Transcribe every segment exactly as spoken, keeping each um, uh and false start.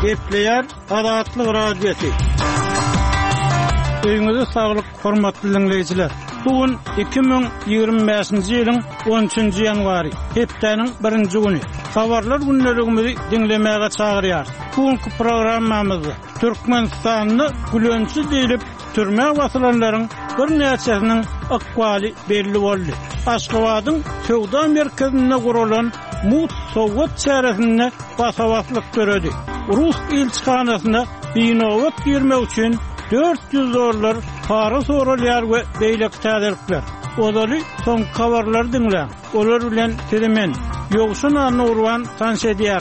Gepleyer Adatlyk radiosu. Öňüňizde saglyk, hormatly dinleyijiler. Bugün iki bin ýygrimi beşinji ýylyň on üçünji ýanwary, hepdeniň birinji güni. Habarlar günlerimizi dinlemäge çagyrýar. Bugünkü programmamyzda Türkmenistanyny gülönçi diýilip türme wasylanlaryň bir näçesiniň akwaly belli boldy. Aşgabatyň Sowda merkezinde gurulan Mut Sowat çäresinde basawatlyk göredi. Rus elçixanasyna binowat girmek üçin dört yüz dollar para sorulýar we beýlek täzelikler. Olary soň habarlar dinle. Olar bilen teremen ýogşun anurwan tanş edýär.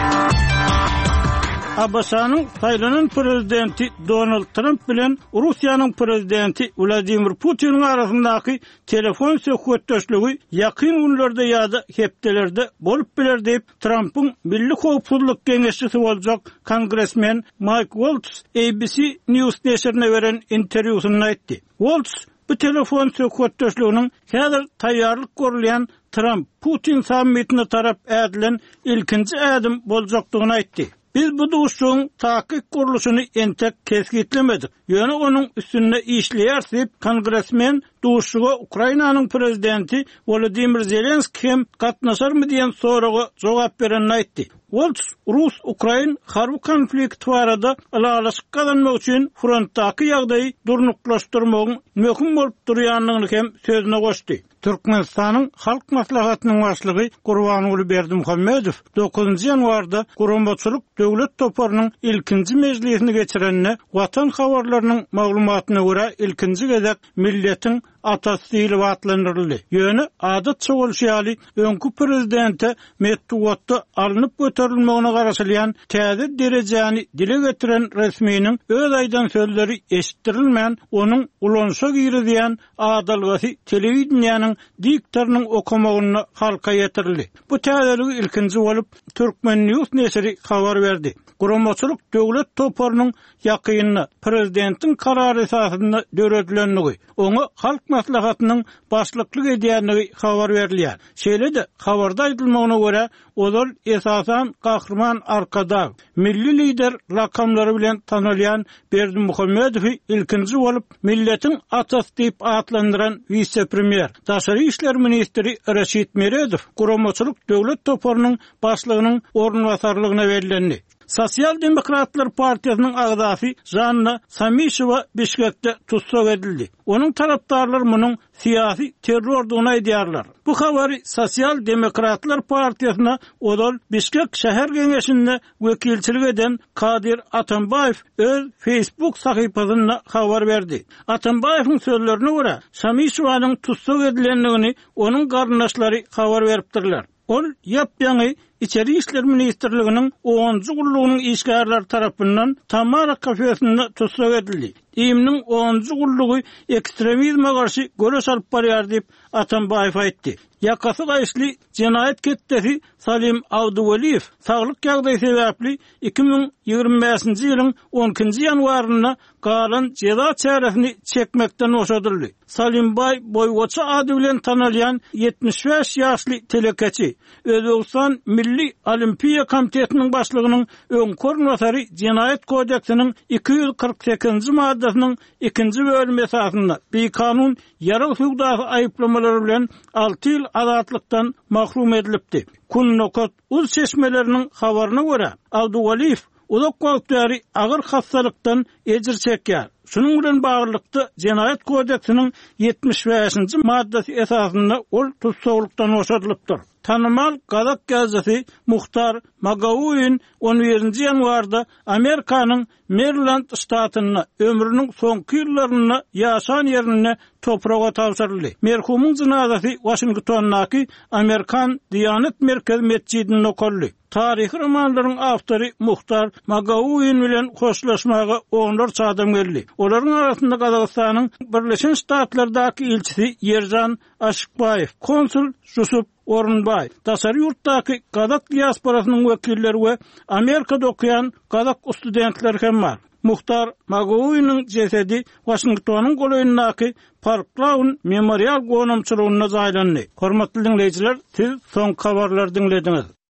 Abasanyň saýlanan prezidenti Donald Trump bilen Russiýanyň prezidenti Vladimir Putin arasyndaky telefon söhbetdeşligi ýakyn günlerde ýa-da hepdelerde bolup biler diýip Trump'yň Milli Howpsuzlyk Geňeşçisi boljak kongressmen Mike Waltz A B C News neşrine beren interwýusynda aýtdy. Waltz bu telefon söhbetdeşliginiň häzir taýýarlyk görülýän Trump Putin sammitine tarap ädilen ilkinji ädim boljakdygyny aýtdy. Biz bu duşuň takyk guruluşyny entek kesgitlemedik. Ýöne onuň üstünde işleýär diýip kongressmen duşuga Ukrainanyň prezidenti Volodymyr Zelenski hem gatnaşarmy diýen soraga jogap berenini aýtdy. Waltz Rus-Ukrain harby konflikti barada alalaşyk kazanmak üçin frontdaky ýagdaýy durnuklaşdyrmagyň möhüm bolup durýanlygyny hem sözüne goşdy. Türkmenistanyň halk maslahatynyň başlygy Gurbanuly Berdimuhammedow dokuzunji ýanwarda Gurumbaçylyk döwlet toparynyň ilkinji mejlisini geçirenine watan habarlarynyň maglumatyna görä ilkinji gezek milletiň atasy diýilip atlandyryldy. Ýöne adat çogulşýaly öňkü prezidente metduatda alınıp göterilmegine garaşylýan täze derejäni dile getiren resminiň öz aýdan sözleri eşitdirilmän, onuň ulanşa girdiýän adalgasy telewizionyanyň diktorynyň okumagyna halka ýetirildi. Bu täzeligi ilkinji bolup Türkmen News neşri habar berdi. Gurumbaçylyk döwlet toparynyň ýakynyna prezidentiň karary esasynda döredilenligi, oňa halk maslahatynyň başlyklyk edýänligi habar berilýär. Şeýle-de habarda aýdylmagyna görä, olar esasan gahrman arkada milli lider rakamlary bilen tanylýan Berdimuhammedow ilkinji bolup milletiň atasy diýip atlandyran vice-premier, daşary işler ministri Reşit Meredow Gurumbaçylyk döwlet toparynyň başlygynyň ornwasarlygyna berilendi. Sosial Demokratlar Partiýasynyň agzasy Janna Samishowa Bişkekde tutsak edildi. Onuň tarapdarlary munyň syýasy terrordygyny aýdýarlar. Bu habary Sosial Demokratlar Partiýasyna odal Bişkek şäher geňeşinde wekilçilik eden Kadir Atambayew öz Facebook sahypasynda habar berdi. Atambayewiň sözlerine görä, Samishowanyň tutsak edilenligini onuň garnaşlary habar beripdirler. Ol ýapýaňy İçeri İşler Ministerliğinin onuncu gulluğunun işgärleri tarafından Tamara kafesinde tutsak edildi. İýimniň onuncu gulluğu ekstremizme garşy göreş alyp barýar diýip Atambayew aýtdy. Ýakasy gaýşly jenaýat ketdesi Salim Awdywaliyew saglyk ýagdaýy sebäpli iki bin ýygrimi beşinji ýylyň on ikinji ýanwaryna galan jeza çäresini çekmekden oşadyldy. Salim Bay boýgaça ady bilen tanylýan yetmiş beş ýaşly telekeçi, Özbegistan Milli Olimpiýa Komitetiniň başlygynyň öňkörnwasary Jenaýat kodeksiniň iki yüz kırk sekizinji maddasynyň ikinji bölümi esasında bir kanun ýara hukukdaky aýyplamalary bilen alty ýyl azatlykdan mahrum edilipdi. Kunnokot uz çeşmeleriniň habaryna görä, Awdywaliyew uzak wagtary agyr hastalykdan ejir çekýär. Şunun bilen baglykda Jenaýat kodeksiniň yetmiş beşinji maddasy esasında ol tutsaklykdan oşadylypdyr. Tanymal Gazak gazetesi Muhtar Magawin on birinji ýanwarda Amerikanyň Maryland ştatyna ömrüniň soňky ýyllaryna ýaşan ýerine topraga tapşyryldy. Merhumyň jenazasy Washingtondaky Amerikan Diýanet Merkezi mescidinde okuldy. Tarihi romanlaryň awtory Muhtar Magawin bilen hoşlaşmaga onlar çadam geldi. Olaryň arasynda Gazakstanyň Birleşen Ştatlardaky elçisi Yerjan Aşykbayew, konsul Yusuf Orunbay, daşary ýurtdaky Gazak diasporasynyň wekilleri we Amerikada okuyan Gazak studentler hem bar. Muhtar Magawin'in cesedi Washington'un goýundaky Park Lawn Memorial gonamçylygyna jaýlandy. Hormatly dinleýijiler, siz soň habarlary dinlediňiz.